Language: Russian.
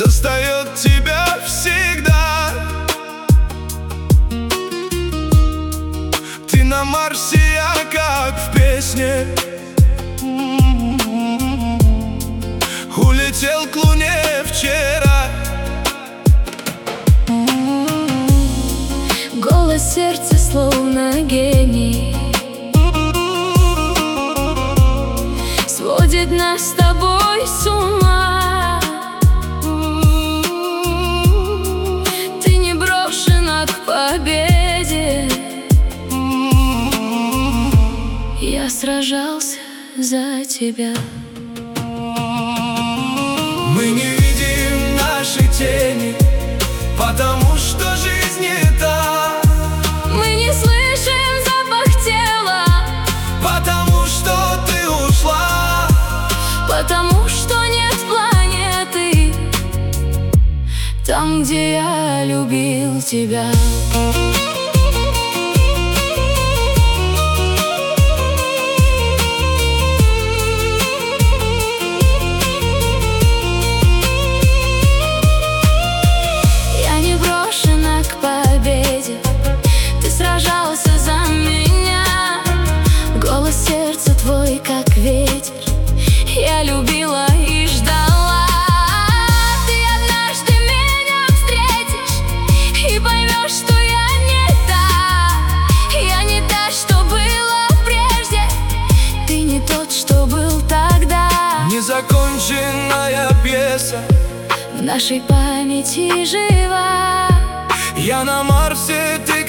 достает тебя всегда. Ты на Марсе, я как в песне. Улетел к Луне вчера. Голос сердца словно гений, сводит нас с тобой с ума. Ты не брошена к победе. Я сражался за тебя. Мы не видим наши тени, потому что жизнь не та. Мы не слышим запах тела, потому что ты ушла. потому что нет планеты там, где я любил тебя. Сердце твой, как ветер, я любила и ждала. Ты однажды меня встретишь и поймешь, что я не та. Я не та, что была прежде, ты не тот, что был тогда. Незаконченная пьеса в нашей памяти жива. Я на Марсе, ты